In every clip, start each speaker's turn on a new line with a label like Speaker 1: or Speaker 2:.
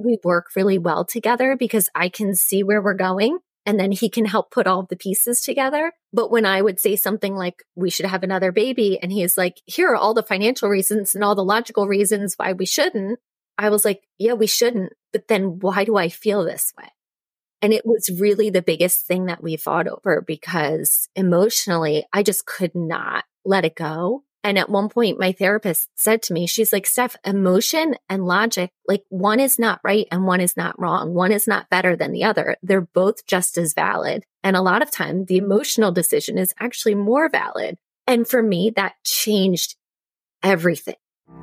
Speaker 1: we work really well together because I can see where we're going and then he can help put all the pieces together. But when I would say something like, we should have another baby, and he's like, here are all the financial reasons and all the logical reasons why we shouldn't. I was like, yeah, we shouldn't. But then why do I feel this way? And it was really the biggest thing that we fought over because emotionally, I just could not let it go. And at one point, my therapist said to me, she's like, Steph, emotion and logic, like one is not right and one is not wrong. One is not better than the other. They're both just as valid. And a lot of time, the emotional decision is actually more valid. And for me, that changed everything.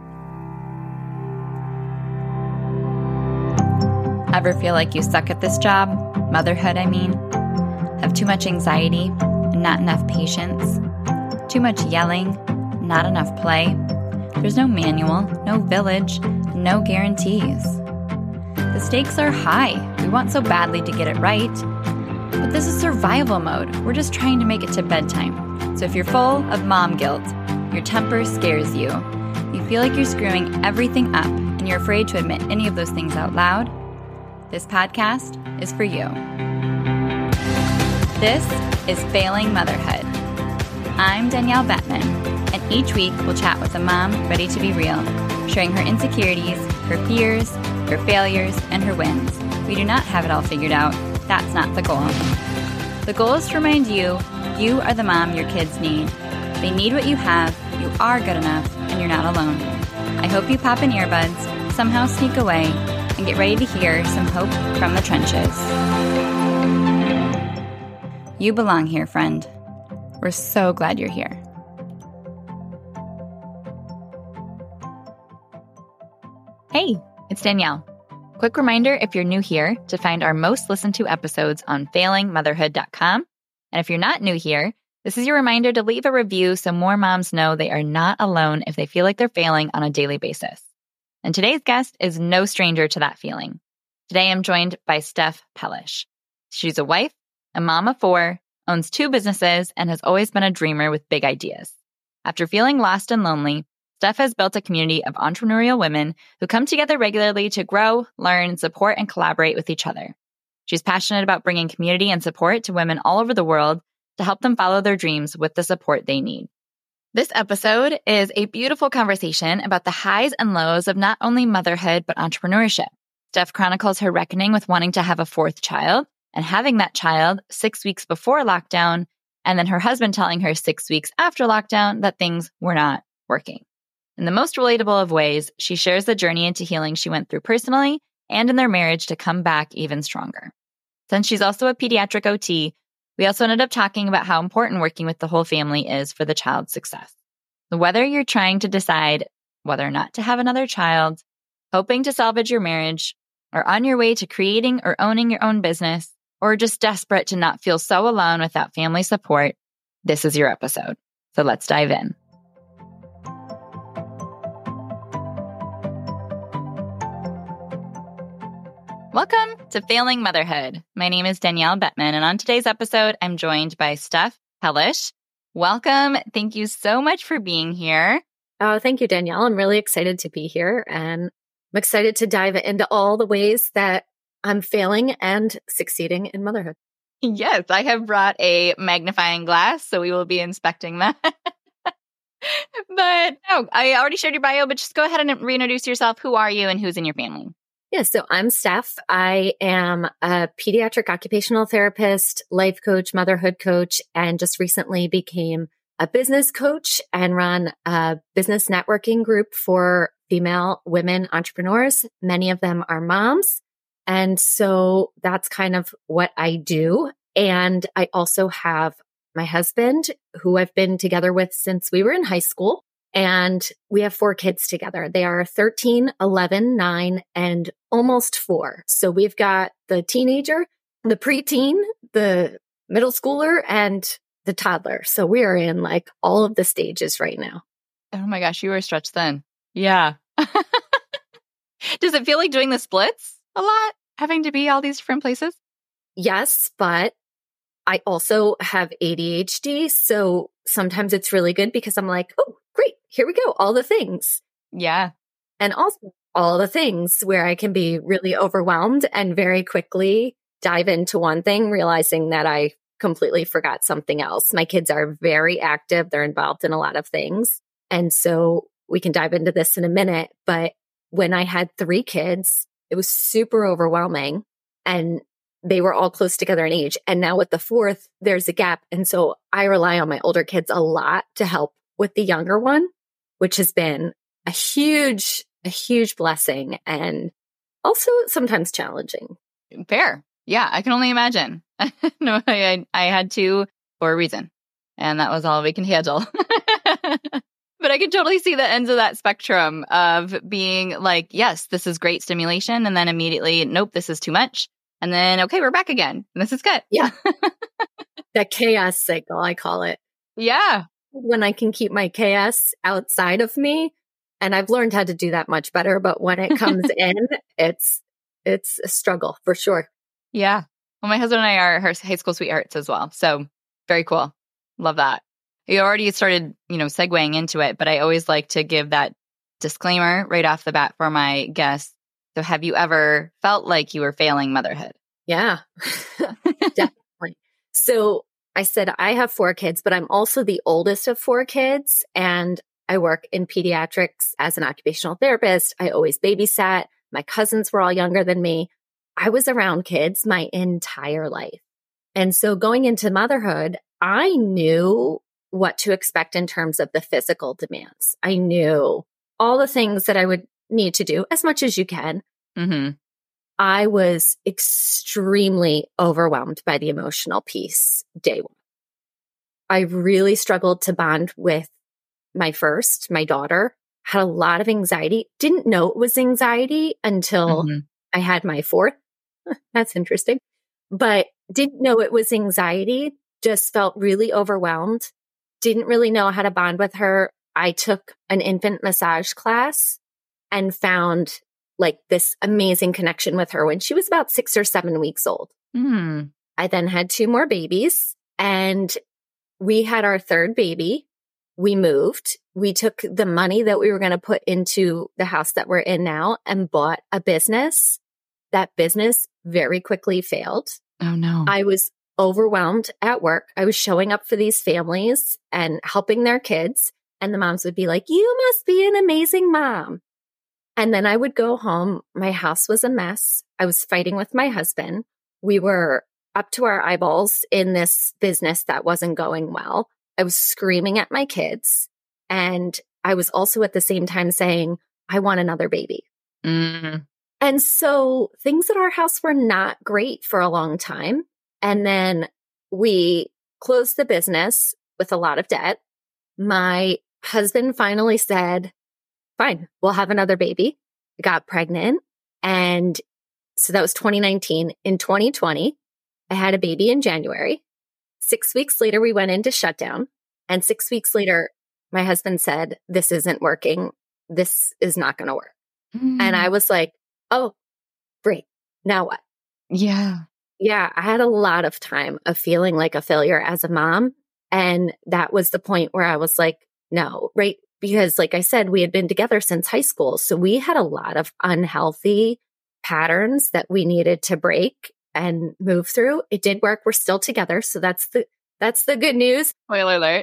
Speaker 2: Ever feel like you suck at this job? Motherhood, I mean. Have too much anxiety and not enough patience? Too much yelling, not enough play? There's no manual, no village, no guarantees. The stakes are high. We want so badly to get it right. But this is survival mode. We're just trying to make it to bedtime. So if you're full of mom guilt, your temper scares you, you feel like you're screwing everything up, and you're afraid to admit any of those things out loud, this podcast is for you. This is Failing Motherhood. I'm Danielle Bettman, and each week we'll chat with a mom ready to be real, sharing her insecurities, her fears, her failures, and her wins. We do not have it all figured out. That's not the goal. The goal is to remind you, you are the mom your kids need. They need what you have, you are good enough, and you're not alone. I hope you pop in earbuds, somehow sneak away, and get ready to hear some hope from the trenches. You belong here, friend. We're so glad you're here. Hey, it's Danielle. Quick reminder, if you're new here, to find our most listened to episodes on failingmotherhood.com. And if you're not new here, this is your reminder to leave a review so more moms know they are not alone if they feel like they're failing on a daily basis. And today's guest is no stranger to that feeling. Today, I'm joined by Steph Pellish. She's a wife, a mom of 4, owns 2 businesses, and has always been a dreamer with big ideas. After feeling lost and lonely, Steph has built a community of entrepreneurial women who come together regularly to grow, learn, support, and collaborate with each other. She's passionate about bringing community and support to women all over the world to help them follow their dreams with the support they need. This episode is a beautiful conversation about the highs and lows of not only motherhood, but entrepreneurship. Steph chronicles her reckoning with wanting to have a 4th child and having that child 6 weeks before lockdown, and then her husband telling her 6 weeks after lockdown that things were not working. In the most relatable of ways, she shares the journey into healing she went through personally and in their marriage to come back even stronger. Since she's also a pediatric OT, we also ended up talking about how important working with the whole family is for the child's success. So whether you're trying to decide whether or not to have another child, hoping to salvage your marriage, or on your way to creating or owning your own business, or just desperate to not feel so alone without family support, this is your episode. So let's dive in. Welcome to Failing Motherhood. My name is Danielle Bettman, and on today's episode, I'm joined by Steph Pellish. Welcome. Thank you so much for being here.
Speaker 1: Oh, thank you, Danielle. I'm really excited to be here, and I'm excited to dive into all the ways that I'm failing and succeeding in motherhood.
Speaker 2: Yes, I have brought a magnifying glass, so we will be inspecting that. But no, I already shared your bio, but just go ahead and reintroduce yourself. Who are you and who's in your family?
Speaker 1: Yeah, so I'm Steph. I am a pediatric occupational therapist, life coach, motherhood coach, and just recently became a business coach and run a business networking group for female women entrepreneurs. Many of them are moms. And so that's kind of what I do. And I also have my husband, who I've been together with since we were in high school. And we have 4 kids together. They are 13, 11, 9, and almost 4. So we've got the teenager, the preteen, the middle schooler, and the toddler. So we are in like all of the stages right now.
Speaker 2: Oh my gosh, you are stretched thin. Yeah. Does it feel like doing the splits a lot, having to be all these different places?
Speaker 1: Yes, but I also have ADHD. So sometimes it's really good because I'm like, oh, great, here we go, all the things.
Speaker 2: Yeah.
Speaker 1: And also all the things where I can be really overwhelmed and very quickly dive into one thing, realizing that I completely forgot something else. My kids are very active. They're involved in a lot of things. And so we can dive into this in a minute. But when I had 3 kids, it was super overwhelming and they were all close together in age. And now with the 4th, there's a gap. And so I rely on my older kids a lot to help with the younger one, which has been a huge blessing and also sometimes challenging.
Speaker 2: Fair. Yeah, I can only imagine. No, I had 2 for a reason, and that was all we can handle. But I can totally see the ends of that spectrum of being like, yes, this is great stimulation, and then immediately, nope, this is too much. And then, okay, we're back again. And this is good.
Speaker 1: Yeah. That chaos cycle, I call it.
Speaker 2: Yeah.
Speaker 1: When I can keep my chaos outside of me, and I've learned how to do that much better, but when it comes in, it's a struggle for sure.
Speaker 2: Yeah. Well, my husband and I are high school sweethearts as well. So very cool. Love that. You already started, segueing into it, but I always like to give that disclaimer right off the bat for my guests. So have you ever felt like you were failing motherhood?
Speaker 1: Yeah, definitely. So I said I have 4 kids, but I'm also the oldest of 4 kids. And I work in pediatrics as an occupational therapist. I always babysat. My cousins were all younger than me. I was around kids my entire life. And so going into motherhood, I knew what to expect in terms of the physical demands. I knew all the things that I would need to do as much as you can.
Speaker 2: Mm-hmm.
Speaker 1: I was extremely overwhelmed by the emotional piece day one. I really struggled to bond with my daughter, had a lot of anxiety, didn't know it was anxiety until I had my 4th. That's interesting. But didn't know it was anxiety, just felt really overwhelmed, didn't really know how to bond with her. I took an infant massage class and found like this amazing connection with her when she was about 6 or 7 weeks old.
Speaker 2: Mm.
Speaker 1: I then had 2 more babies and we had our 3rd baby. We moved. We took the money that we were going to put into the house that we're in now and bought a business. That business very quickly failed.
Speaker 2: Oh, no.
Speaker 1: I was overwhelmed at work. I was showing up for these families and helping their kids. And the moms would be like, you must be an amazing mom. And then I would go home. My house was a mess. I was fighting with my husband. We were up to our eyeballs in this business that wasn't going well. I was screaming at my kids. And I was also at the same time saying, I want another baby.
Speaker 2: Mm.
Speaker 1: And so things at our house were not great for a long time. And then we closed the business with a lot of debt. My husband finally said, fine, we'll have another baby. I got pregnant. And so that was 2019. In 2020, I had a baby in January. 6 weeks later, we went into shutdown. And 6 weeks later, my husband said, this isn't working. This is not going to work.
Speaker 2: Mm.
Speaker 1: And I was like, oh, great. Now what?
Speaker 2: Yeah.
Speaker 1: Yeah, I had a lot of time of feeling like a failure as a mom. And that was the point where I was like, no, right? Because like I said, we had been together since high school. So we had a lot of unhealthy patterns that we needed to break and move through. It did work. We're still together. So that's the good news.
Speaker 2: Spoiler alert.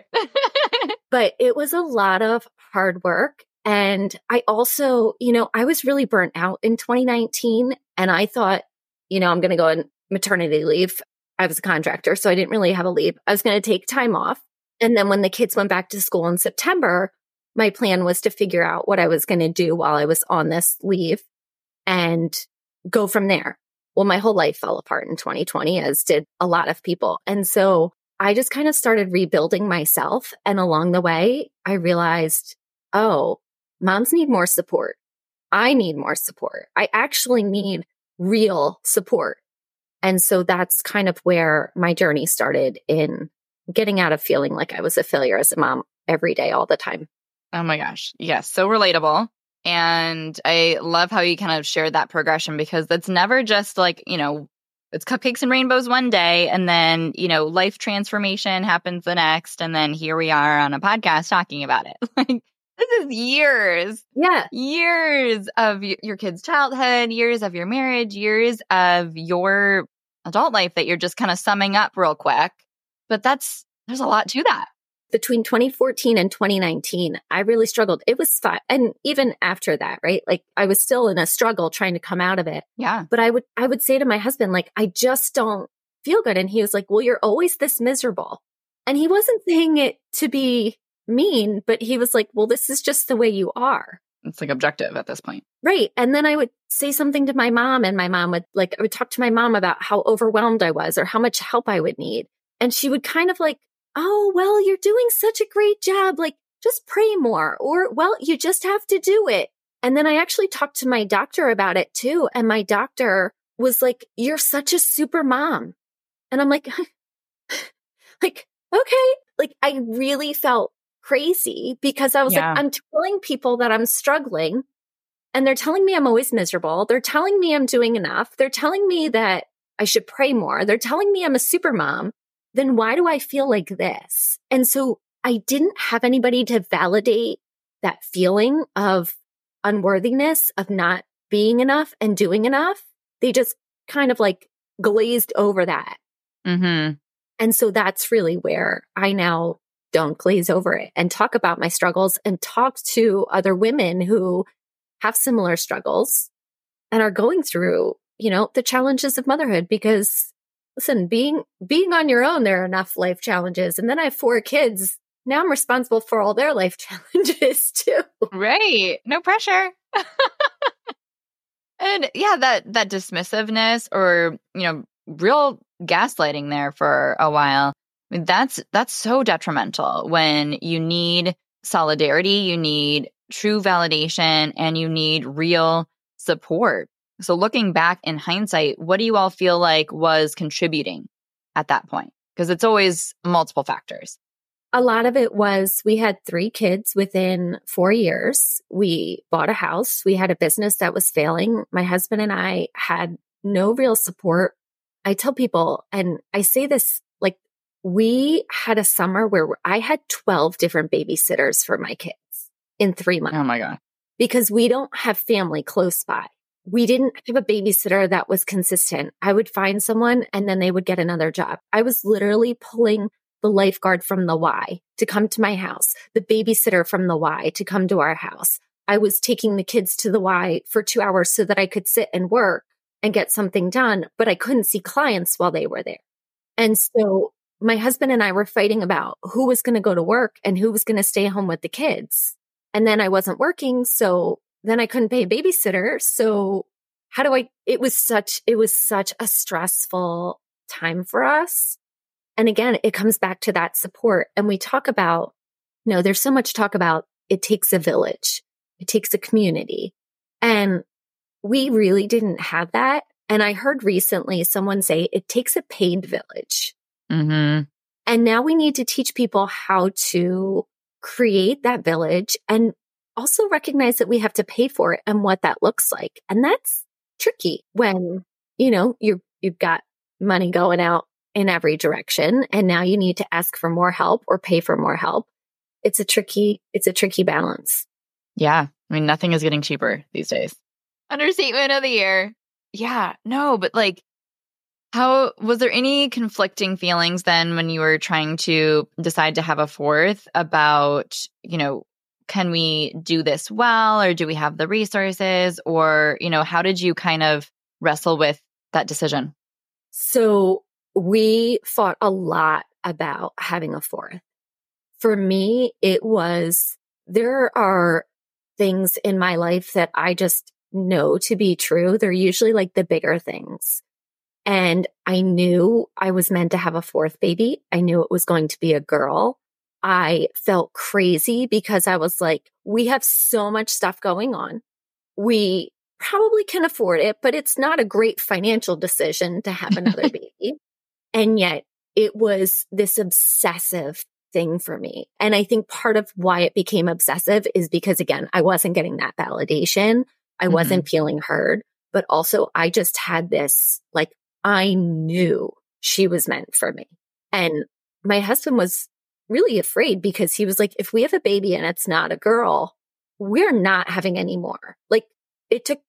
Speaker 1: But it was a lot of hard work. And I also, I was really burnt out in 2019 and I thought, I'm going to go on maternity leave. I was a contractor, so I didn't really have a leave. I was going to take time off. And then when the kids went back to school in September, my plan was to figure out what I was going to do while I was on this leave and go from there. Well, my whole life fell apart in 2020, as did a lot of people. And so I just kind of started rebuilding myself. And along the way, I realized, oh, moms need more support. I need more support. I actually need real support. And so that's kind of where my journey started in getting out of feeling like I was a failure as a mom every day, all the time.
Speaker 2: Oh my gosh. Yes. So relatable. And I love how you kind of shared that progression because that's never just like, it's cupcakes and rainbows one day. And then, life transformation happens the next. And then here we are on a podcast talking about it. Like This is years.
Speaker 1: Yeah.
Speaker 2: Years of your kid's childhood, years of your marriage, years of your adult life that you're just kind of summing up real quick. But there's a lot to that.
Speaker 1: Between 2014 and 2019, I really struggled. It was fine. And even after that, right? Like I was still in a struggle trying to come out of it.
Speaker 2: Yeah.
Speaker 1: But I would say to my husband, like, I just don't feel good. And he was like, well, you're always this miserable. And he wasn't saying it to be mean, but he was like, well, this is just the way you are.
Speaker 2: It's like objective at this point.
Speaker 1: Right. And then I would say something to my mom, and my mom would I would talk to my mom about how overwhelmed I was or how much help I would need. And she would kind of like, oh, well, you're doing such a great job. Like, just pray more, or, well, you just have to do it. And then I actually talked to my doctor about it too. And my doctor was like, you're such a super mom. And I'm like, okay. Like, I really felt crazy because I was like, I'm telling people that I'm struggling, and they're telling me I'm always miserable. They're telling me I'm doing enough. They're telling me that I should pray more. They're telling me I'm a super mom. Then why do I feel like this? And so I didn't have anybody to validate that feeling of unworthiness, of not being enough and doing enough. They just kind of like glazed over that.
Speaker 2: Mm-hmm.
Speaker 1: And so that's really where I now don't glaze over it and talk about my struggles and talk to other women who have similar struggles and are going through, the challenges of motherhood. Because listen, being on your own, there are enough life challenges. And then I have 4 kids. Now I'm responsible for all their life challenges too.
Speaker 2: Right. No pressure. And yeah, that dismissiveness or, real gaslighting there for a while. I mean, that's so detrimental when you need solidarity, you need true validation, and you need real support. So looking back in hindsight, what do you all feel like was contributing at that point? Because it's always multiple factors.
Speaker 1: A lot of it was we had 3 kids within 4 years. We bought a house. We had a business that was failing. My husband and I had no real support. I tell people, and I say this, like, we had a summer where I had 12 different babysitters for my kids in 3 months.
Speaker 2: Oh my God.
Speaker 1: Because we don't have family close by. We didn't have a babysitter that was consistent. I would find someone and then they would get another job. I was literally pulling the lifeguard from the Y to come to my house, the babysitter from the Y to come to our house. I was taking the kids to the Y for 2 hours so that I could sit and work and get something done, but I couldn't see clients while they were there. And so my husband and I were fighting about who was going to go to work and who was going to stay home with the kids. And then I wasn't working, so then I couldn't pay a babysitter. So it was such a stressful time for us. And again, it comes back to that support. And we talk about, there's so much talk about it takes a village. It takes a community. And we really didn't have that. And I heard recently someone say it takes a paid village.
Speaker 2: Mm-hmm.
Speaker 1: And now we need to teach people how to create that village and also recognize that we have to pay for it and what that looks like. And that's tricky when, you've got money going out in every direction and now you need to ask for more help or pay for more help. It's a tricky balance.
Speaker 2: Yeah. I mean, nothing is getting cheaper these days. Understatement of the year. Yeah. No, but how was there any conflicting feelings then when you were trying to decide to have a 4th about, can we do this well, or do we have the resources, or, how did you kind of wrestle with that decision?
Speaker 1: So we fought a lot about having a 4th. For me, it was, there are things in my life that I just know to be true. They're usually like the bigger things. And I knew I was meant to have a 4th baby. I knew it was going to be a girl. I felt crazy because I was like, we have so much stuff going on. We probably can afford it, but it's not a great financial decision to have another baby. And yet it was this obsessive thing for me. And I think part of why it became obsessive is because, again, I wasn't getting that validation. I wasn't feeling heard, but also I just had this, I knew she was meant for me. And my husband was really afraid because he was like, if we have a baby and it's not a girl, we're not having any more. Like it took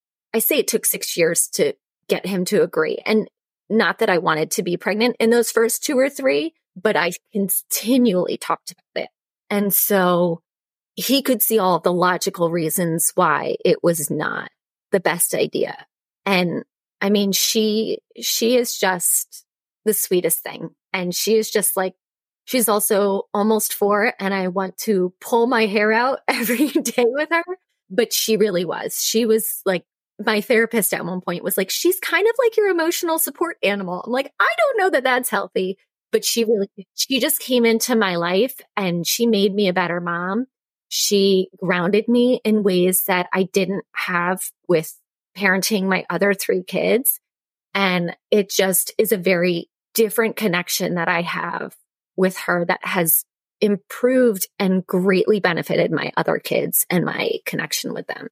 Speaker 1: 6 years to get him to agree. And not that I wanted to be pregnant in those first 2 or 3, but I continually talked about it. And so he could see all the logical reasons why it was not the best idea. And I mean, she is just the sweetest thing. And she is just like, she's also almost 4 and I want to pull my hair out every day with her. But she really was. She was like, my therapist at one point was like, she's kind of like your emotional support animal. I'm like, I don't know that that's healthy, but she just came into my life and she made me a better mom. She grounded me in ways that I didn't have with parenting my other 3 kids. And it just is a very different connection that I have with her that has improved and greatly benefited my other kids and my connection with them.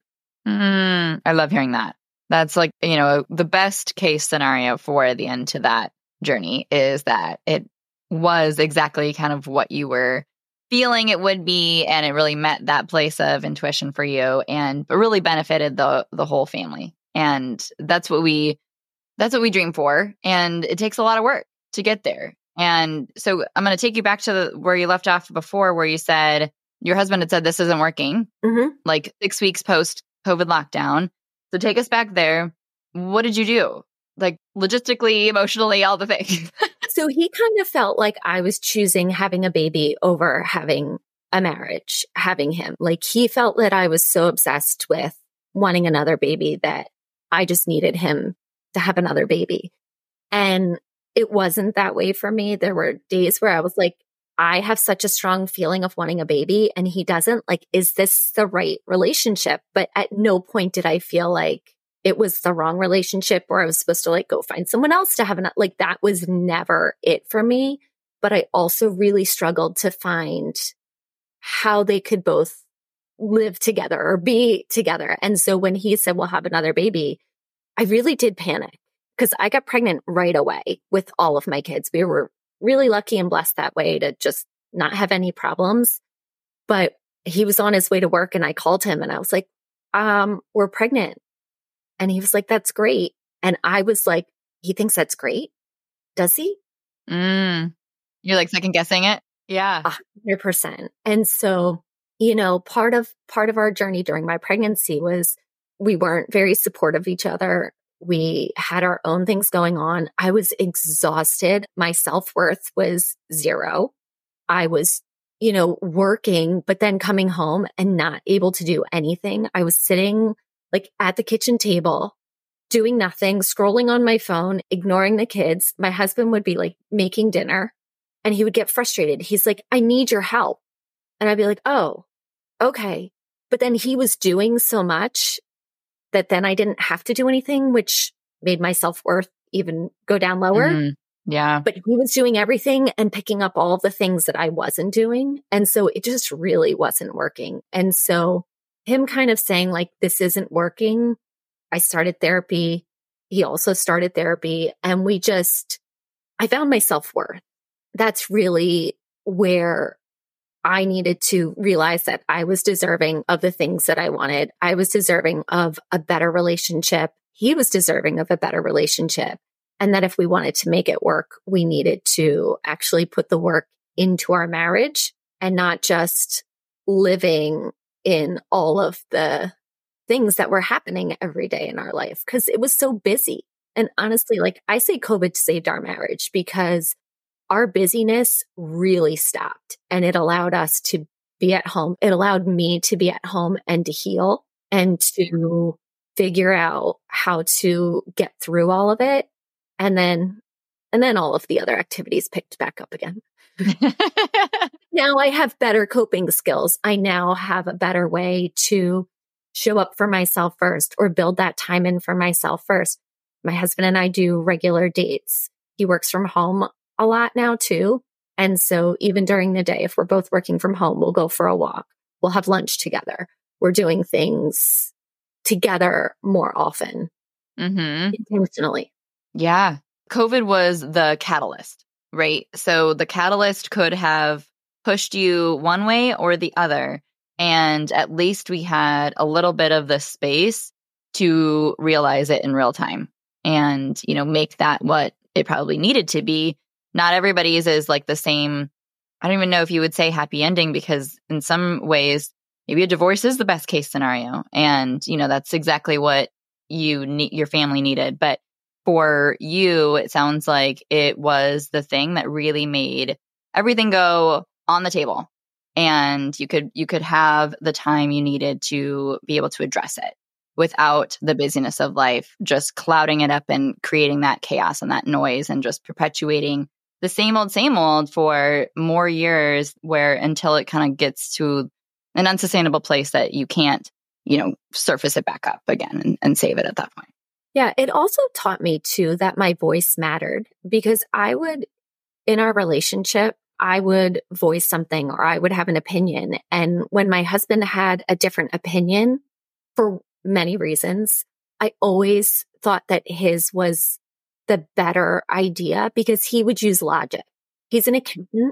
Speaker 2: I love hearing that. That's like, the best case scenario for the end to that journey is that it was exactly kind of what you were feeling it would be. And it really met that place of intuition for you and really benefited the whole family. And that's what we dream for. And it takes a lot of work to get there. And so I'm going to take you back to where you left off before, where you said your husband had said this isn't working, like 6 weeks post COVID lockdown. So take us back there. What did you do? Like logistically, emotionally, all the things.
Speaker 1: So he kind of felt like I was choosing having a baby over having a marriage, having him. Like he felt that I was so obsessed with wanting another baby that I just needed him to have another baby. And it wasn't that way for me. There were days where I was like, I have such a strong feeling of wanting a baby and he doesn't. Like, is this the right relationship? But at no point did I feel like it was the wrong relationship or I was supposed to like go find someone else to have like that was never it for me. But I also really struggled to find how they could both live together or be together. And so when he said, we'll have another baby, I really did panic because I got pregnant right away with all of my kids. We were really lucky and blessed that way to just not have any problems. But he was on his way to work and I called him and I was like, we're pregnant. And he was like, that's great. And I was like, he thinks that's great. Does he?
Speaker 2: You're like second guessing it. Yeah.
Speaker 1: 100%. And so, part of our journey during my pregnancy was we weren't very supportive of each other. We had our own things going on. I was exhausted. My self-worth was 0. I was, working, but then coming home and not able to do anything. I was sitting like at the kitchen table, doing nothing, scrolling on my phone, ignoring the kids. My husband would be like making dinner and he would get frustrated. He's like, I need your help. And I'd be like, oh, okay. But then he was doing so much that then I didn't have to do anything, which made my self-worth even go down lower.
Speaker 2: Yeah.
Speaker 1: But he was doing everything and picking up all of the things that I wasn't doing. And so it just really wasn't working. And so him kind of saying like, this isn't working. I started therapy. He also started therapy. And I found my self-worth. That's really where I needed to realize that I was deserving of the things that I wanted. I was deserving of a better relationship. He was deserving of a better relationship. And that if we wanted to make it work, we needed to actually put the work into our marriage and not just living in all of the things that were happening every day in our life because it was so busy. And honestly, like I say COVID saved our marriage because our busyness really stopped and it allowed us to be at home. It allowed me to be at home and to heal and to figure out how to get through all of it. And then all of the other activities picked back up again. Now I have better coping skills. I now have a better way to show up for myself first or build that time in for myself first. My husband and I do regular dates. He works from home a lot now too. And so even during the day, if we're both working from home, we'll go for a walk. We'll have lunch together. We're doing things together more often, intentionally.
Speaker 2: Yeah. COVID was the catalyst, right? So the catalyst could have pushed you one way or the other. And at least we had a little bit of the space to realize it in real time and, make that what it probably needed to be. Not everybody's is like the same. I don't even know if you would say happy ending, because in some ways, maybe a divorce is the best case scenario. And, that's exactly what your family needed. But for you, it sounds like it was the thing that really made everything go on the table. And you could have the time you needed to be able to address it without the busyness of life just clouding it up and creating that chaos and that noise and just perpetuating the same old for more years, where until it kind of gets to an unsustainable place that you can't, surface it back up again and save it at that point.
Speaker 1: Yeah. It also taught me too that my voice mattered, because in our relationship, I would voice something or I would have an opinion. And when my husband had a different opinion for many reasons, I always thought that his was the better idea, because he would use logic. He's an accountant.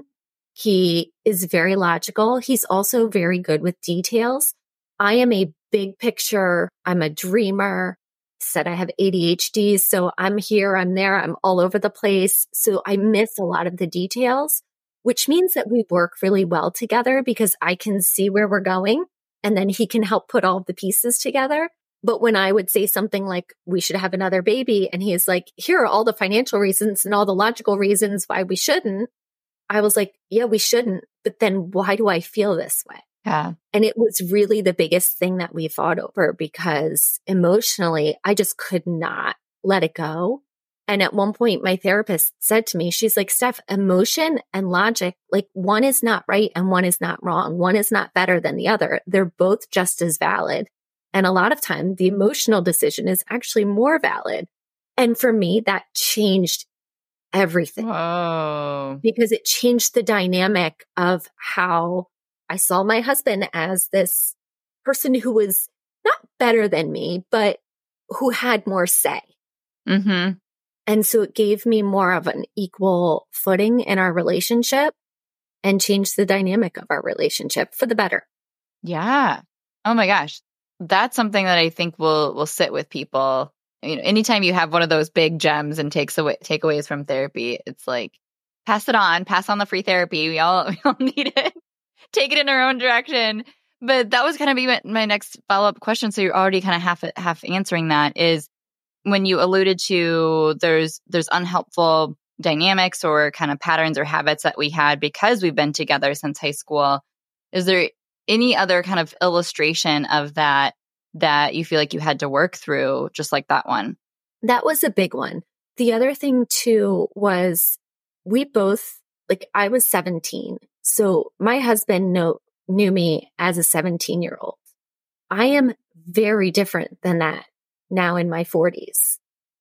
Speaker 1: He is very logical. He's also very good with details. I am a big picture. I'm a dreamer. Said I have ADHD. So I'm here, I'm there, I'm all over the place. So I miss a lot of the details, which means that we work really well together because I can see where we're going and then he can help put all the pieces together. But when I would say something like, we should have another baby, and he's like, here are all the financial reasons and all the logical reasons why we shouldn't, I was like, yeah, we shouldn't. But then why do I feel this way?
Speaker 2: Yeah.
Speaker 1: And it was really the biggest thing that we fought over, because emotionally, I just could not let it go. And at one point, my therapist said to me, she's like, Steph, emotion and logic, like one is not right and one is not wrong. One is not better than the other. They're both just as valid. And a lot of time, the emotional decision is actually more valid. And for me, that changed everything.
Speaker 2: Whoa.
Speaker 1: Because it changed the dynamic of how I saw my husband as this person who was not better than me, but who had more say.
Speaker 2: Mm-hmm.
Speaker 1: And so it gave me more of an equal footing in our relationship and changed the dynamic of our relationship for the better.
Speaker 2: Yeah. Oh my gosh. That's something that I think will sit with people. Anytime you have one of those big gems and takeaways from therapy, it's like, pass on the free therapy. We all need it. Take it in our own direction. But that was going to be my next follow-up question. So you're already kind of half answering that, is when you alluded to there's unhelpful dynamics or kind of patterns or habits that we had because we've been together since high school. Is there any other kind of illustration of that you feel like you had to work through, just like that one?
Speaker 1: That was a big one. The other thing too was we both, like, I was 17. So my husband knew me as a 17-year-old. I am very different than that now in my 40s.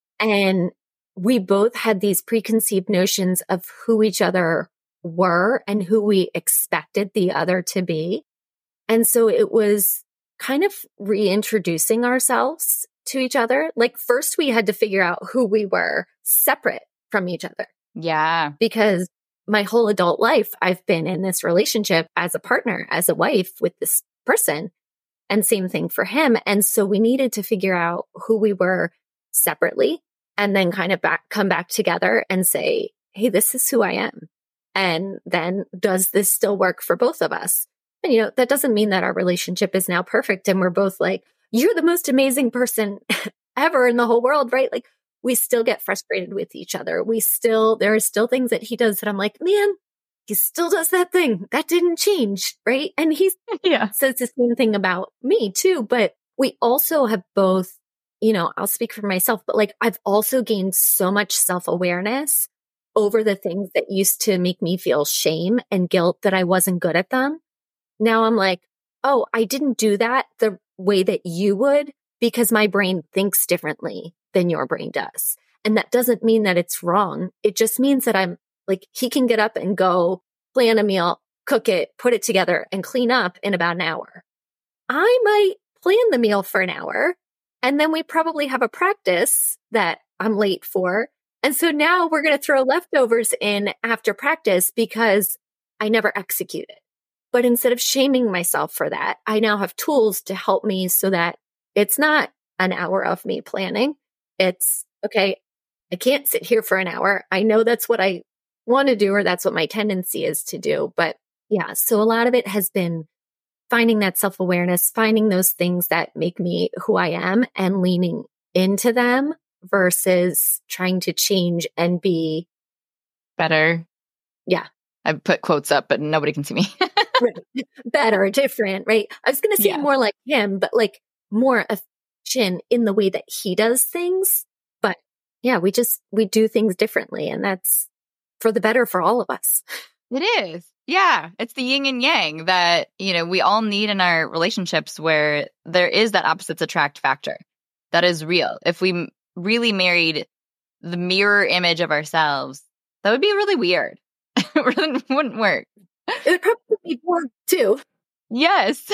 Speaker 1: And we both had these preconceived notions of who each other were and who we expected the other to be. And so it was kind of reintroducing ourselves to each other. Like, first we had to figure out who we were separate from each other.
Speaker 2: Yeah.
Speaker 1: Because my whole adult life, I've been in this relationship as a partner, as a wife with this person, and same thing for him. And so we needed to figure out who we were separately and then kind of come back together and say, hey, this is who I am. And then does this still work for both of us? And, that doesn't mean that our relationship is now perfect and we're both like, you're the most amazing person ever in the whole world, right? Like, we still get frustrated with each other. There are still things that he does that I'm like, man, he still does that thing. That didn't change, right? And he says the same thing about me too. But we also have both, I'll speak for myself, but like, I've also gained so much self-awareness over the things that used to make me feel shame and guilt that I wasn't good at them. Now I'm like, oh, I didn't do that the way that you would because my brain thinks differently than your brain does. And that doesn't mean that it's wrong. It just means that I'm like, he can get up and go plan a meal, cook it, put it together and clean up in about an hour. I might plan the meal for an hour and then we probably have a practice that I'm late for. And so now we're going to throw leftovers in after practice because I never execute it. But instead of shaming myself for that, I now have tools to help me so that it's not an hour of me planning. It's, okay, I can't sit here for an hour. I know that's what I want to do, or that's what my tendency is to do. But yeah, so a lot of it has been finding that self-awareness, finding those things that make me who I am and leaning into them versus trying to change and be
Speaker 2: better.
Speaker 1: Yeah.
Speaker 2: I put quotes up, but nobody can see me.
Speaker 1: Right. Better, different, right? I was going to say more like him, but like more efficient in the way that he does things. But yeah, we do things differently, and that's for the better for all of us.
Speaker 2: It is. Yeah. It's the yin and yang that, we all need in our relationships, where there is that opposites attract factor. That is real. If we really married the mirror image of ourselves, that would be really weird. It wouldn't work.
Speaker 1: It would probably be bored too.
Speaker 2: Yes.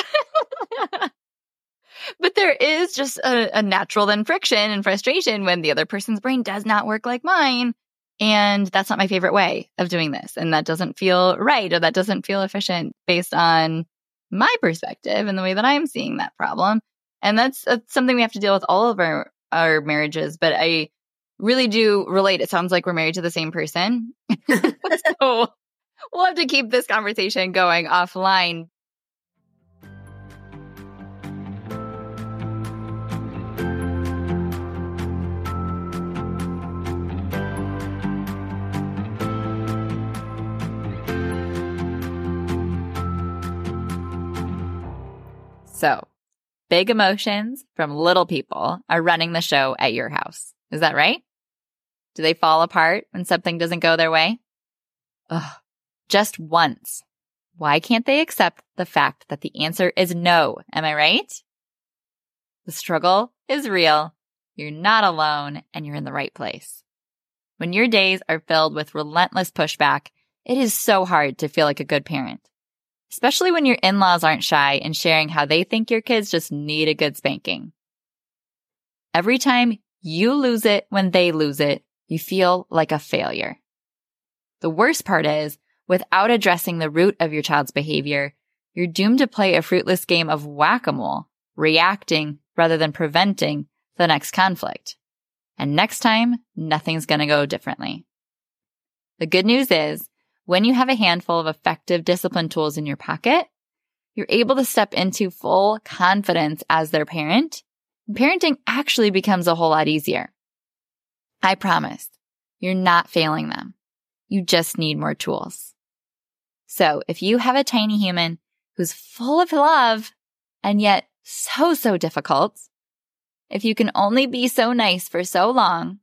Speaker 2: But there is just a natural then friction and frustration when the other person's brain does not work like mine. And that's not my favorite way of doing this. And that doesn't feel right, or that doesn't feel efficient based on my perspective and the way that I'm seeing that problem. And that's something we have to deal with all of our marriages. But I really do relate. It sounds like we're married to the same person. So we'll have to keep this conversation going offline. So, big emotions from little people are running the show at your house. Is that right? Do they fall apart when something doesn't go their way? Ugh, just once. Why can't they accept the fact that the answer is no? Am I right? The struggle is real. You're not alone, and you're in the right place. When your days are filled with relentless pushback, it is so hard to feel like a good parent. Especially when your in-laws aren't shy in sharing how they think your kids just need a good spanking. Every time you lose it when they lose it, you feel like a failure. The worst part is, without addressing the root of your child's behavior, you're doomed to play a fruitless game of whack-a-mole, reacting rather than preventing the next conflict. And next time, nothing's going to go differently. The good news is, when you have a handful of effective discipline tools in your pocket, you're able to step into full confidence as their parent. Parenting actually becomes a whole lot easier. I promise, you're not failing them. You just need more tools. So if you have a tiny human who's full of love and yet so difficult, if you can only be so nice for so long,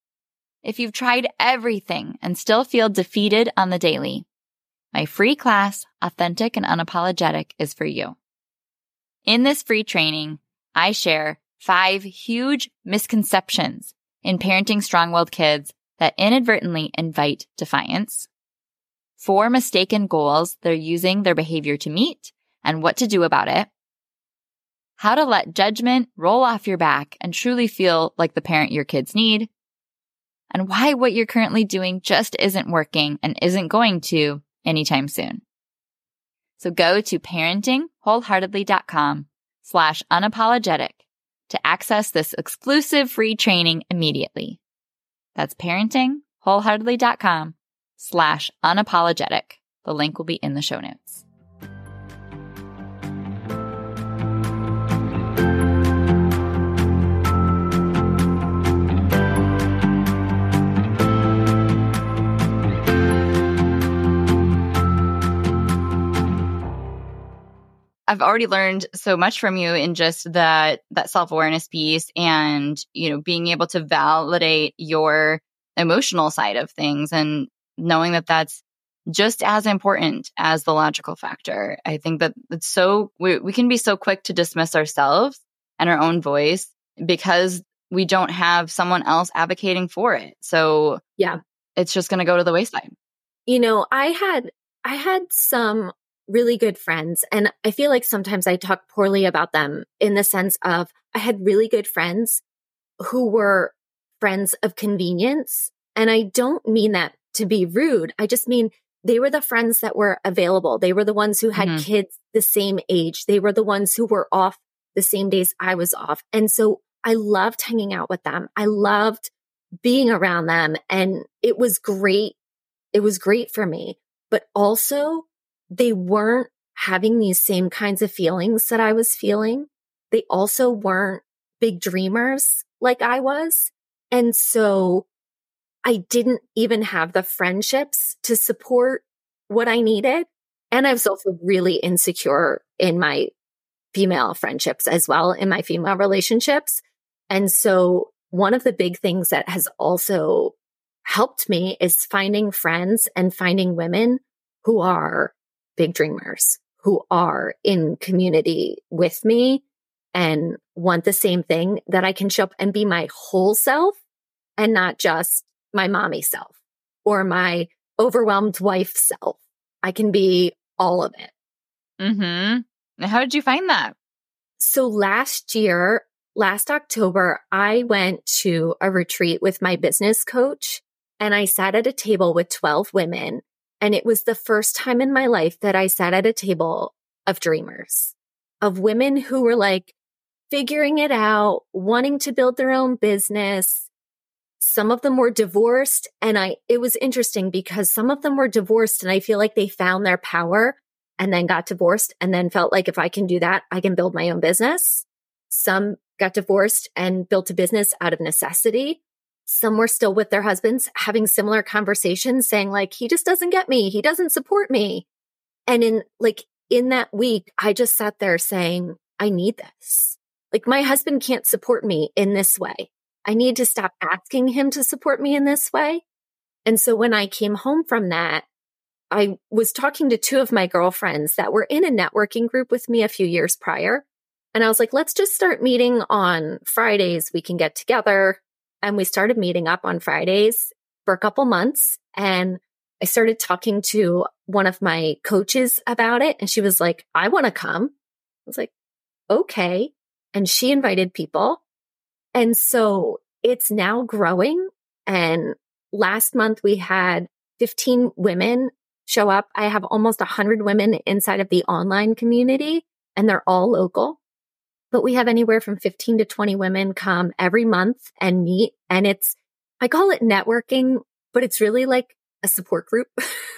Speaker 2: if you've tried everything and still feel defeated on the daily, my free class, Authentic and Unapologetic, is for you. In this free training, I share 5 huge misconceptions in parenting strong-willed kids that inadvertently invite defiance, 4 mistaken goals they're using their behavior to meet and what to do about it, how to let judgment roll off your back and truly feel like the parent your kids need, and why what you're currently doing just isn't working and isn't going to anytime soon. So go to parentingwholeheartedly.com/unapologetic to access this exclusive free training immediately. That's parentingwholeheartedly.com/unapologetic. The link will be in the show notes. I've already learned so much from you in just that self-awareness piece and, being able to validate your emotional side of things and knowing that that's just as important as the logical factor. I think that it's we can be so quick to dismiss ourselves and our own voice because we don't have someone else advocating for it. So
Speaker 1: yeah,
Speaker 2: it's just going to go to the wayside.
Speaker 1: I had some really good friends, and I feel like sometimes I talk poorly about them in the sense of I had really good friends who were friends of convenience. And I don't mean that to be rude. I just mean they were the friends that were available. They were the ones who had kids the same age. They were the ones who were off the same days I was off. And so I loved hanging out with them. I loved being around them. And it was great. It was great for me. But also, they weren't having these same kinds of feelings that I was feeling. They also weren't big dreamers like I was. And so I didn't even have the friendships to support what I needed. And I was also really insecure in my female friendships as well, in my female relationships. And so one of the big things that has also helped me is finding friends and finding women who are big dreamers, who are in community with me and want the same thing, that I can show up and be my whole self and not just my mommy self or my overwhelmed wife self. I can be all of it.
Speaker 2: How did you find that?
Speaker 1: So last October, I went to a retreat with my business coach, and I sat at a table with 12 women. And it was the first time in my life that I sat at a table of dreamers, of women who were like figuring it out, wanting to build their own business. Some of them were divorced. And it was interesting because some of them were divorced and I feel like they found their power and then got divorced and then felt like if I can do that, I can build my own business. Some got divorced and built a business out of necessity. Some were still with their husbands having similar conversations saying like, he just doesn't get me. He doesn't support me. And in that week, I just sat there saying, I need this. Like my husband can't support me in this way. I need to stop asking him to support me in this way. And so when I came home from that, I was talking to two of my girlfriends that were in a networking group with me a few years prior. And I was like, let's just start meeting on Fridays. We can get together. And we started meeting up on Fridays for a couple months. And I started talking to one of my coaches about it. And she was like, I want to come. I was like, okay. And she invited people. And so it's now growing. And last month we had 15 women show up. I have almost 100 women inside of the online community, and they're all local. But we have anywhere from 15 to 20 women come every month and meet. And I call it networking, but it's really like a support group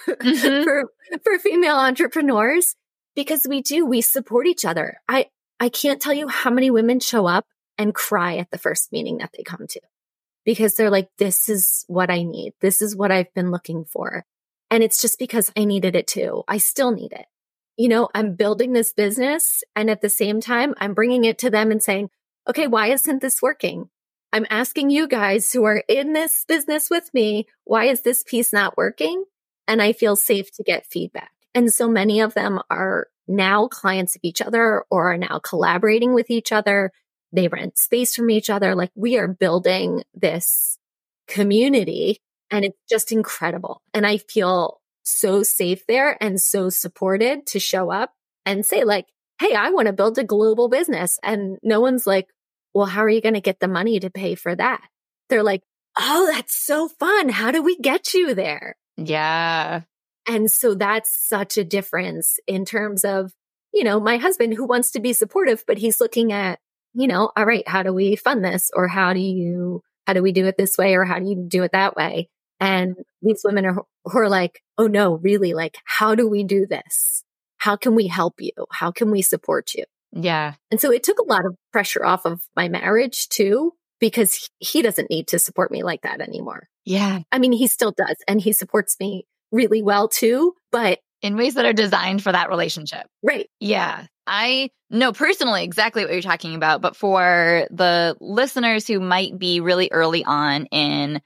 Speaker 1: for female entrepreneurs, because we support each other. I can't tell you how many women show up and cry at the first meeting that they come to, because they're like, this is what I need. This is what I've been looking for. And it's just because I needed it too. I still need it. You know, I'm building this business, and at the same time, I'm bringing it to them and saying, okay, why isn't this working? I'm asking you guys who are in this business with me, why is this piece not working? And I feel safe to get feedback. And so many of them are now clients of each other or are now collaborating with each other. They rent space from each other. Like we are building this community, and it's just incredible. And I feel so safe there and so supported to show up and say like, hey, I want to build a global business. And no one's like, well, how are you going to get the money to pay for that? They're like, oh, that's so fun. How do we get you there?
Speaker 2: Yeah.
Speaker 1: And so that's such a difference in terms of, you know, my husband who wants to be supportive, but he's looking at, you know, all right, how do we fund this? Or how do we do it this way? Or how do you do it that way? And these women who are like, oh no, really, like, how do we do this? How can we help you? How can we support you?
Speaker 2: Yeah.
Speaker 1: And so it took a lot of pressure off of my marriage too, because he doesn't need to support me like that anymore.
Speaker 2: Yeah.
Speaker 1: I mean, he still does, and he supports me really well too, but
Speaker 2: in ways that are designed for that relationship.
Speaker 1: Right.
Speaker 2: Yeah. I know personally exactly what you're talking about, but for the listeners who might be really early on in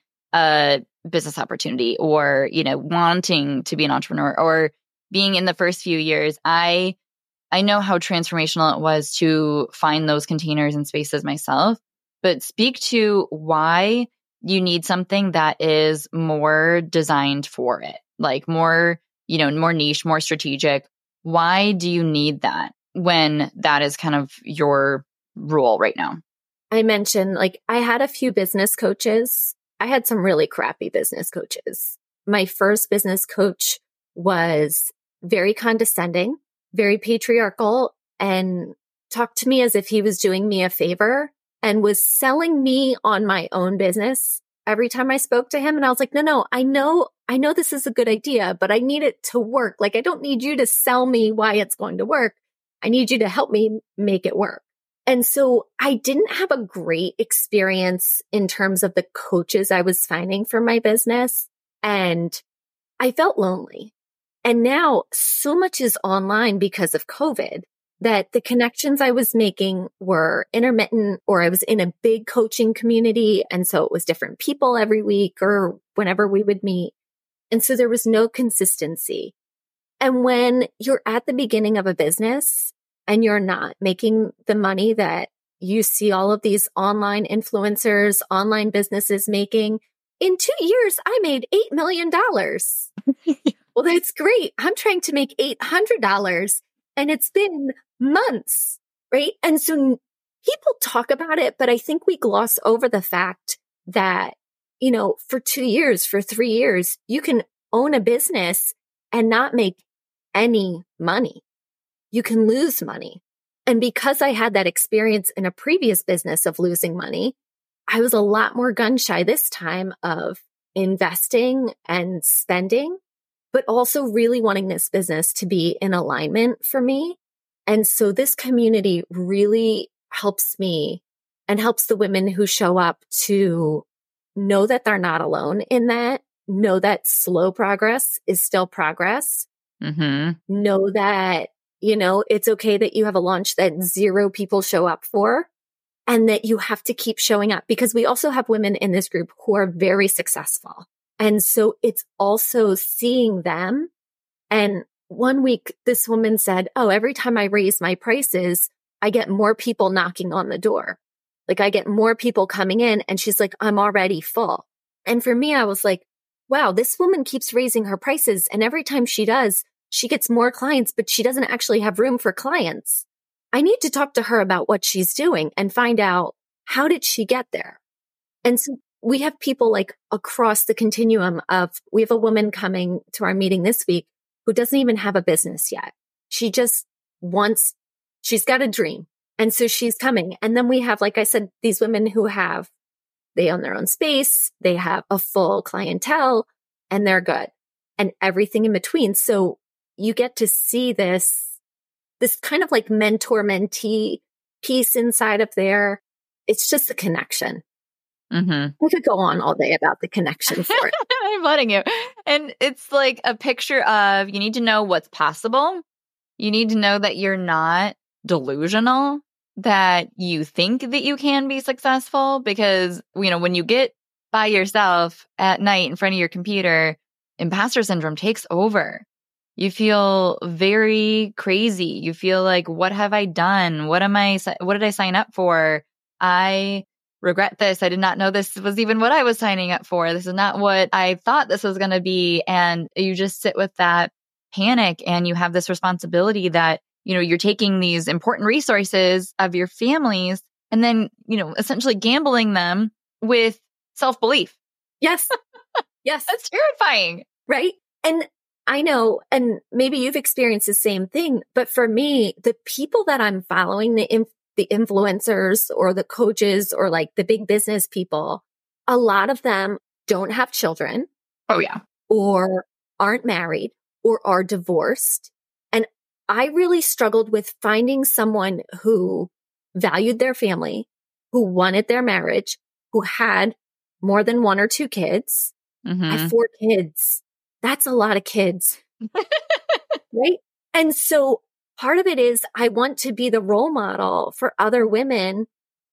Speaker 2: a business opportunity or, you know, wanting to be an entrepreneur or being in the first few years, I know how transformational it was to find those containers and spaces myself, but speak to why you need something that is more designed for it, like more, you know, more niche, more strategic. Why do you need that when that is kind of your role right now?
Speaker 1: I mentioned, like, I had a few business coaches. I had some really crappy business coaches. My first business coach was very condescending, very patriarchal, and talked to me as if he was doing me a favor and was selling me on my own business every time I spoke to him. And I was like, no, I know this is a good idea, but I need it to work. Like, I don't need you to sell me why it's going to work. I need you to help me make it work. And so I didn't have a great experience in terms of the coaches I was finding for my business. And I felt lonely. And now so much is online because of COVID that the connections I was making were intermittent, or I was in a big coaching community. And so it was different people every week or whenever we would meet. And so there was no consistency. And when you're at the beginning of a business and you're not making the money that you see all of these online influencers, online businesses making, in 2 years, I made $8 million. Well, that's great. I'm trying to make $800 and it's been months, right? And so people talk about it, but I think we gloss over the fact that, for 2 years, for 3 years, you can own a business and not make any money. You can lose money. And because I had that experience in a previous business of losing money, I was a lot more gun shy this time of investing and spending, but also really wanting this business to be in alignment for me. And so this community really helps me and helps the women who show up to know that they're not alone in that, know that slow progress is still progress, know that, it's okay that you have a launch that 0 people show up for, and that you have to keep showing up, because we also have women in this group who are very successful. And so it's also seeing them. And one week, this woman said, every time I raise my prices, I get more people knocking on the door. Like, I get more people coming in, and she's like, I'm already full. And for me, I was like, wow, this woman keeps raising her prices. And every time she does, she gets more clients, but she doesn't actually have room for clients. I need to talk to her about what she's doing and find out, how did she get there? And so we have people like across the continuum of, we have a woman coming to our meeting this week who doesn't even have a business yet. She just she's got a dream. And so she's coming. And then we have, like I said, these women who they own their own space, they have a full clientele, and they're good, and everything in between. So you get to see this kind of like mentor-mentee piece inside of there. It's just a connection. We could go on all day about the connection for it.
Speaker 2: I'm letting you. And it's like a picture of, you need to know what's possible. You need to know that you're not delusional, that you think that you can be successful, because, when you get by yourself at night in front of your computer, imposter syndrome takes over. You feel very crazy. You feel like, what have I done? What did I sign up for? I regret this. I did not know this was even what I was signing up for. This is not what I thought this was going to be. And you just sit with that panic, and you have this responsibility that, you're taking these important resources of your families and then, essentially gambling them with self-belief.
Speaker 1: Yes. Yes.
Speaker 2: That's terrifying.
Speaker 1: Right. And I know, and maybe you've experienced the same thing, but for me, the people that I'm following, the influencers or the coaches or like the big business people, a lot of them don't have children.
Speaker 2: Oh, yeah.
Speaker 1: Or aren't married or are divorced. And I really struggled with finding someone who valued their family, who wanted their marriage, who had more than 1 or 2 kids. I have 4 kids. That's a lot of kids. Right? And so part of it is, I want to be the role model for other women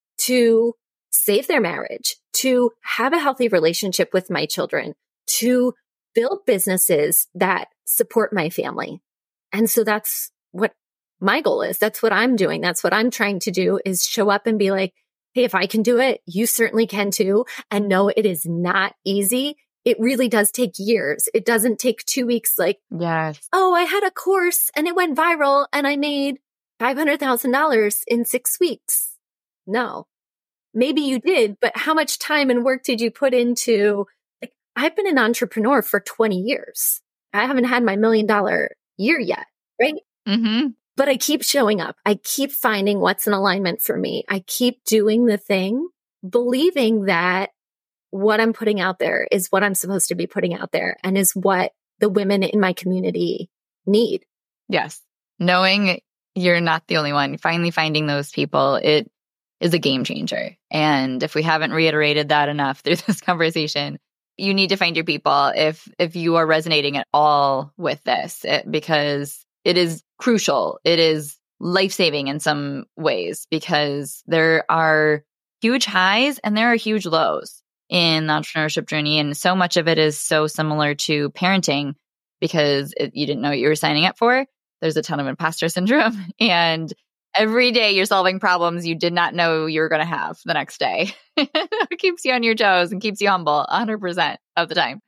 Speaker 1: to save their marriage, to have a healthy relationship with my children, to build businesses that support my family. And so that's what my goal is. That's what I'm doing. That's what I'm trying to do, is show up and be like, hey, if I can do it, you certainly can too. And no, it is not easy. It really does take years. It doesn't take 2 weeks like,
Speaker 2: yes,
Speaker 1: oh, I had a course and it went viral and I made $500,000 in 6 weeks. No, maybe you did, but how much time and work did you put into, like, I've been an entrepreneur for 20 years. I haven't had my $1 million year yet, right?
Speaker 2: Mm-hmm.
Speaker 1: But I keep showing up. I keep finding what's in alignment for me. I keep doing the thing, believing that what I'm putting out there is what I'm supposed to be putting out there and is what the women in my community need.
Speaker 2: Yes. Knowing you're not the only one, finally finding those people, it is a game changer. And if we haven't reiterated that enough through this conversation, you need to find your people if you are resonating at all with this, because it is crucial. It is life-saving in some ways, because there are huge highs and there are huge lows in the entrepreneurship journey. And so much of it is so similar to parenting, because you didn't know what you were signing up for. There's a ton of imposter syndrome. And every day you're solving problems you did not know you were going to have the next day. It keeps you on your toes and keeps you humble 100% of the time.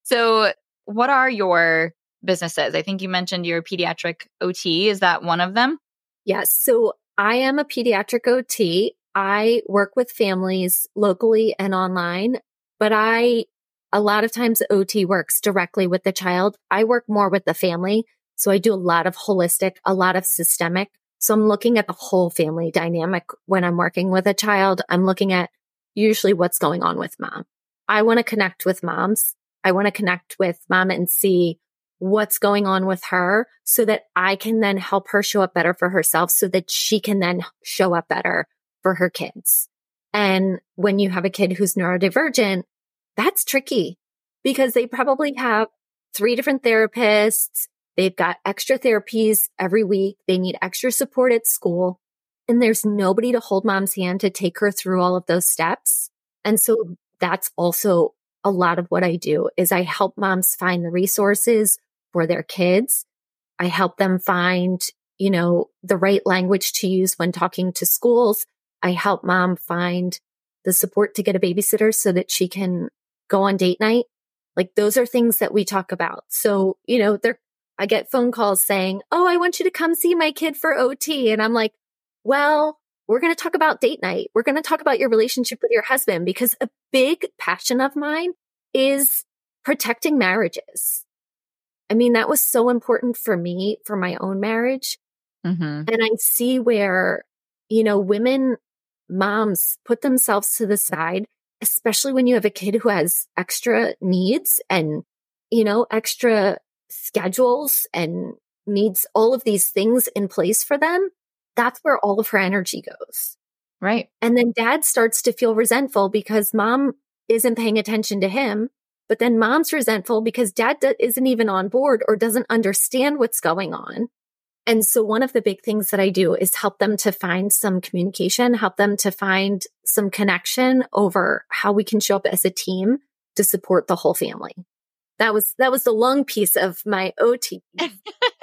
Speaker 2: So what are your businesses? I think you mentioned your pediatric OT. Is that one of them?
Speaker 1: Yes. So I am a pediatric OT. I work with families locally and online, but a lot of times OT works directly with the child. I work more with the family. So I do a lot of holistic, a lot of systemic. So I'm looking at the whole family dynamic when I'm working with a child. I'm looking at usually what's going on with mom. I want to connect with moms. I want to connect with mom and see what's going on with her so that I can then help her show up better for herself so that she can then show up better for her kids. And when you have a kid who's neurodivergent, that's tricky because they probably have 3 different therapists. They've got extra therapies every week. They need extra support at school. And there's nobody to hold mom's hand to take her through all of those steps. And so that's also a lot of what I do is I help moms find the resources for their kids. I help them find, the right language to use when talking to schools. I help mom find the support to get a babysitter so that she can go on date night. Like those are things that we talk about. So, I get phone calls saying, "Oh, I want you to come see my kid for OT." And I'm like, well, we're going to talk about date night. We're going to talk about your relationship with your husband because a big passion of mine is protecting marriages. I mean, that was so important for me, for my own marriage.
Speaker 2: Mm-hmm.
Speaker 1: And I see where, women, moms put themselves to the side, especially when you have a kid who has extra needs and, extra schedules and needs all of these things in place for them. That's where all of her energy goes.
Speaker 2: Right.
Speaker 1: And then dad starts to feel resentful because mom isn't paying attention to him. But then mom's resentful because dad isn't even on board or doesn't understand what's going on. And so one of the big things that I do is help them to find some communication, help them to find some connection over how we can show up as a team to support the whole family. That was the long piece of my OT.
Speaker 2: But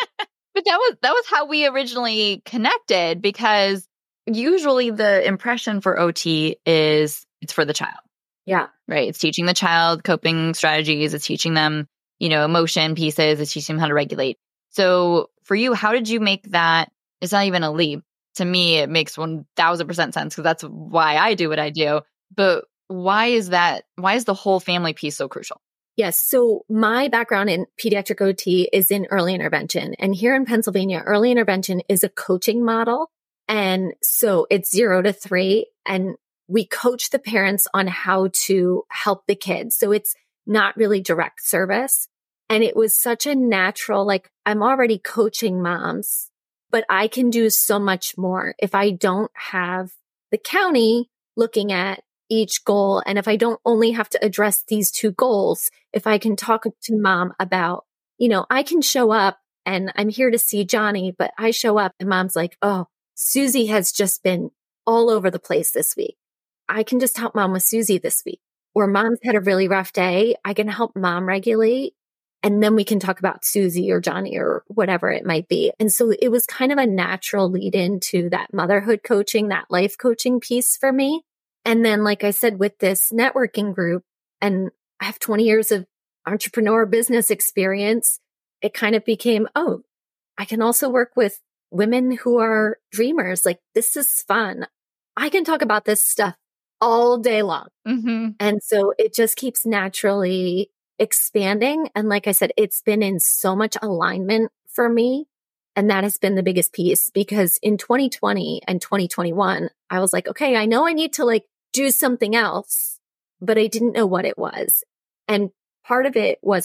Speaker 2: that was how we originally connected, because usually the impression for OT is it's for the child.
Speaker 1: Yeah.
Speaker 2: Right. It's teaching the child coping strategies. It's teaching them, emotion pieces. It's teaching them how to regulate. So for you, how did you make that? It's not even a leap. To me, it makes 1000% sense because that's why I do what I do. But why is that? Why is the whole family piece so crucial?
Speaker 1: Yes. So my background in pediatric OT is in early intervention. And here in Pennsylvania, early intervention is a coaching model. And so it's 0 to 3. And we coach the parents on how to help the kids. So it's not really direct service. And it was such a natural, I'm already coaching moms, but I can do so much more if I don't have the county looking at each goal. And if I don't only have to address these 2 goals, if I can talk to mom about, I can show up and I'm here to see Johnny, but I show up and mom's like, "Oh, Susie has just been all over the place this week. I can just help mom with Susie this week." Or mom's had a really rough day. I can help mom regulate. And then we can talk about Susie or Johnny or whatever it might be. And so it was kind of a natural lead into that motherhood coaching, that life coaching piece for me. And then, like I said, with this networking group, and I have 20 years of entrepreneur business experience, it kind of became, oh, I can also work with women who are dreamers. Like, this is fun. I can talk about this stuff all day long.
Speaker 2: Mm-hmm.
Speaker 1: And so it just keeps naturally expanding. And like I said, it's been in so much alignment for me. And that has been the biggest piece, because in 2020 and 2021, I was like, okay, I know I need to like do something else, but I didn't know what it was. And part of it was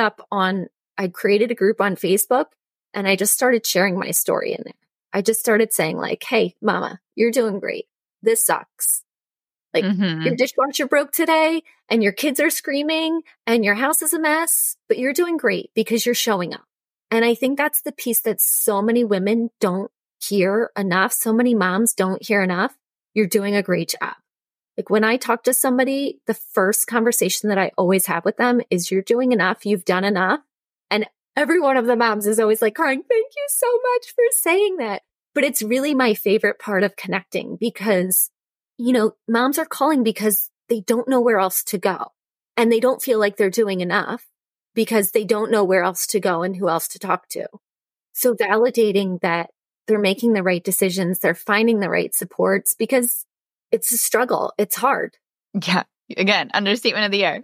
Speaker 1: I created a group on Facebook, and I just started sharing my story in there. I just started saying like, hey, mama, you're doing great. This sucks. Like your dishwasher broke today and your kids are screaming and your house is a mess, but you're doing great because you're showing up. And I think that's the piece that so many women don't hear enough. So many moms don't hear enough. You're doing a great job. Like when I talk to somebody, the first conversation that I always have with them is, you're doing enough. You've done enough. And every one of the moms is always like crying, thank you so much for saying that. But it's really my favorite part of connecting, because, you know, moms are calling because they don't know where else to go, and they don't feel like they're doing enough because they don't know where else to go and who else to talk to. So validating that they're making the right decisions, they're finding the right supports, because it's a struggle. It's hard.
Speaker 2: Yeah. Again, understatement of the year.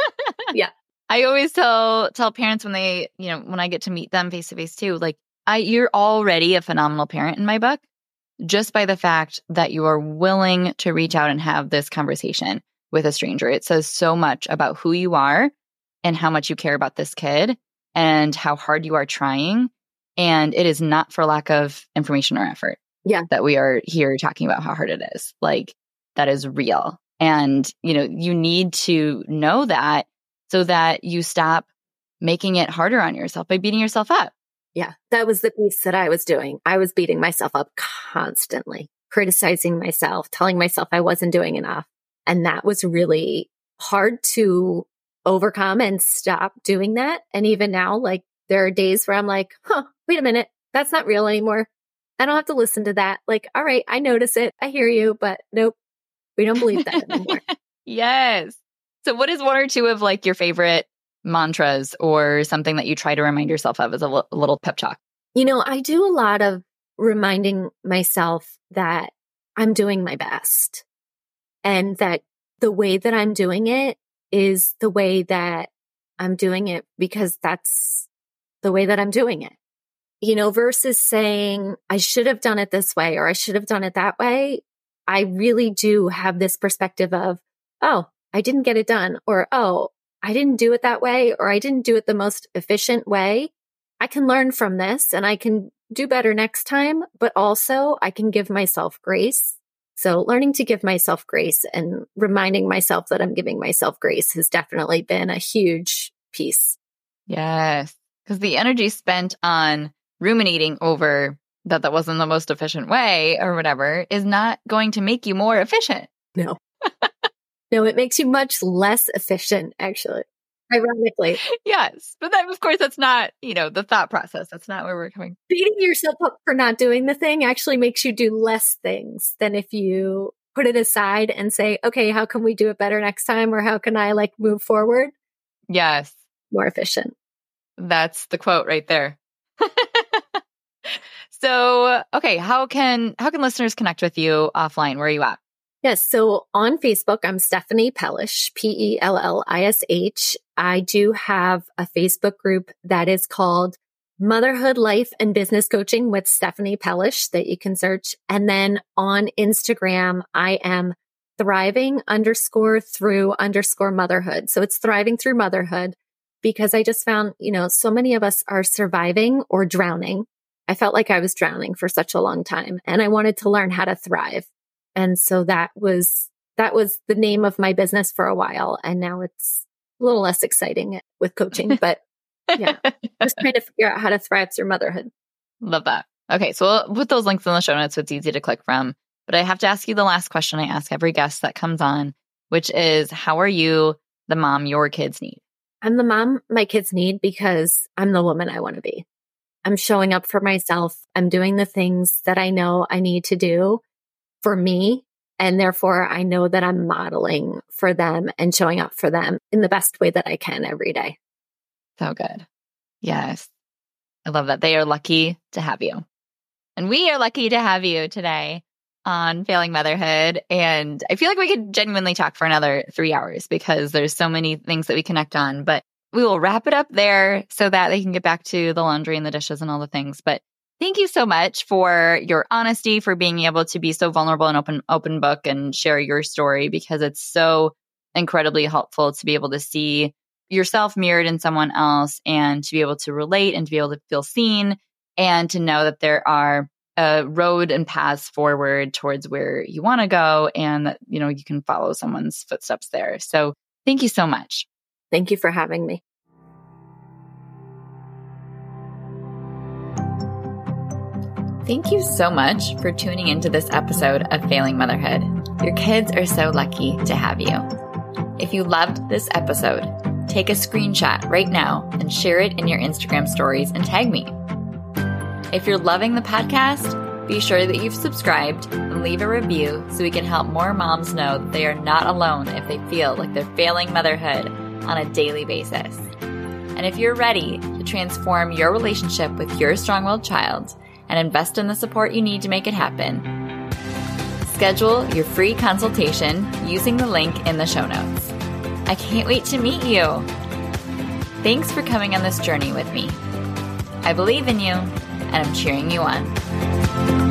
Speaker 1: Yeah.
Speaker 2: I always tell parents when they, when I get to meet them face to face too, like you're already a phenomenal parent in my book, just by the fact that you are willing to reach out and have this conversation with a stranger. It says so much about who you are and how much you care about this kid and how hard you are trying. And it is not for lack of information or effort.
Speaker 1: Yeah.
Speaker 2: That we are here talking about how hard it is. Like, that is real. And, you need to know that so that you stop making it harder on yourself by beating yourself up.
Speaker 1: Yeah. That was the piece that I was doing. I was beating myself up constantly, criticizing myself, telling myself I wasn't doing enough. And that was really hard to overcome and stop doing that. And even now, like, there are days where I'm like, wait a minute, that's not real anymore. I don't have to listen to that. Like, all right, I notice it. I hear you, but nope, we don't believe that anymore.
Speaker 2: Yes. So what is one or two of like your favorite mantras or something that you try to remind yourself of as a little pep talk?
Speaker 1: I do a lot of reminding myself that I'm doing my best, and that the way that I'm doing it is the way that I'm doing it because that's the way that I'm doing it. Versus saying I should have done it this way or I should have done it that way. I really do have this perspective of, oh, I didn't get it done, or, oh, I didn't do it that way, or I didn't do it the most efficient way. I can learn from this and I can do better next time, but also I can give myself grace. So learning to give myself grace and reminding myself that I'm giving myself grace has definitely been a huge piece.
Speaker 2: Yes, because the energy spent on ruminating over that wasn't the most efficient way or whatever is not going to make you more efficient.
Speaker 1: No. No, it makes you much less efficient, actually, ironically.
Speaker 2: Yes. But then, of course, that's not, the thought process. That's not where we're coming.
Speaker 1: Beating yourself up for not doing the thing actually makes you do less things than if you put it aside and say, okay, how can we do it better next time? Or how can I move forward?
Speaker 2: Yes.
Speaker 1: More efficient.
Speaker 2: That's the quote right there. So, okay, how can listeners connect with you offline? Where are you at?
Speaker 1: Yes. So on Facebook, I'm Stephanie Pellish, Pellish. I do have a Facebook group that is called Motherhood, Life, and Business Coaching with Stephanie Pellish that you can search. And then on Instagram, I am thriving_through_motherhood. So it's thriving through motherhood, because I just found, so many of us are surviving or drowning. I felt like I was drowning for such a long time, and I wanted to learn how to thrive. And so that was the name of my business for a while. And now it's a little less exciting with coaching, but yeah, just trying to figure out how to thrive through motherhood.
Speaker 2: Love that. Okay. So we'll put those links in the show notes so it's easy to click from. But I have to ask you the last question I ask every guest that comes on, which is, how are you the mom your kids need?
Speaker 1: I'm the mom my kids need because I'm the woman I want to be. I'm showing up for myself. I'm doing the things that I know I need to do for me. And therefore, I know that I'm modeling for them and showing up for them in the best way that I can every day.
Speaker 2: So good. Yes. I love that. They are lucky to have you. And we are lucky to have you today on failing motherhood. And I feel like we could genuinely talk for another 3 hours because there's so many things that we connect on. But we will wrap it up there so that they can get back to the laundry and the dishes and all the things. But thank you so much for your honesty, for being able to be so vulnerable and open book and share your story, because it's so incredibly helpful to be able to see yourself mirrored in someone else and to be able to relate and to be able to feel seen and to know that there are a road and paths forward towards where you want to go and that, you know, you can follow someone's footsteps there. So thank you so much.
Speaker 1: Thank you for having me.
Speaker 2: Thank you so much for tuning into this episode of Failing Motherhood. Your kids are so lucky to have you. If you loved this episode, take a screenshot right now and share it in your Instagram stories and tag me. If you're loving the podcast, be sure that you've subscribed and leave a review so we can help more moms know that they are not alone if they feel like they're failing motherhood on a daily basis. And if you're ready to transform your relationship with your strong-willed child and invest in the support you need to make it happen, schedule your free consultation using the link in the show notes. I can't wait to meet you. Thanks for coming on this journey with me. I believe in you, and I'm cheering you on.